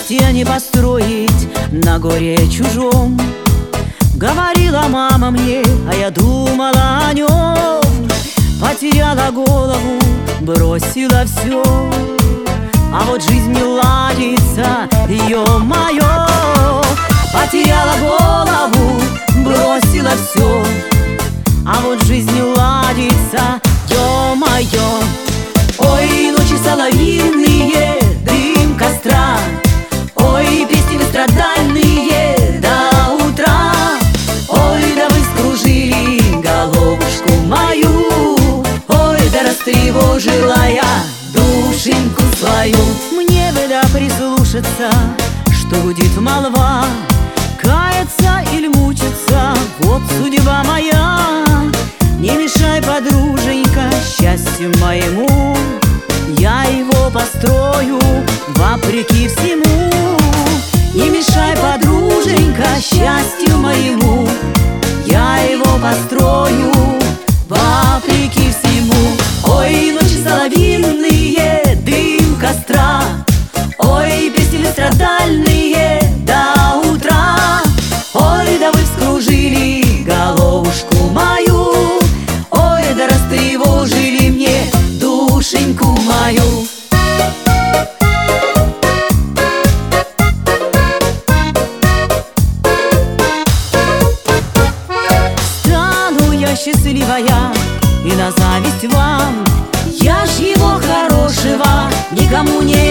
счастья не построить на горе чужом. Говорила мама мне, а я думала о нем. Потеряла голову, бросила все, а вот жизнь не ладится, ё-моё. Потеряла голову, бросила все, а вот жизнь не ладится, ё-моё. Ой, ночи соловьиные, дым костра, ой, песни страдальные до утра. Ой, да вы скружили головушку мою, ой, да растревожила я душеньку свою. Мне бы да прислушаться, что гудит молва, каяться или мучиться, вот судьба моя. Не мешай, подруженька, счастью моему, я его построю вопреки всему. Не мешай, подруженька, счастью моему, я его построю вопреки всему. Ой, ночи соловьиные, дым костра, ой, песни страдальные до утра. Ой, да вы вскружили головушку мою, ой, да растревожили мне душеньку мою. Стану я счастливая и на зависть вам, я ж его хорошего никому не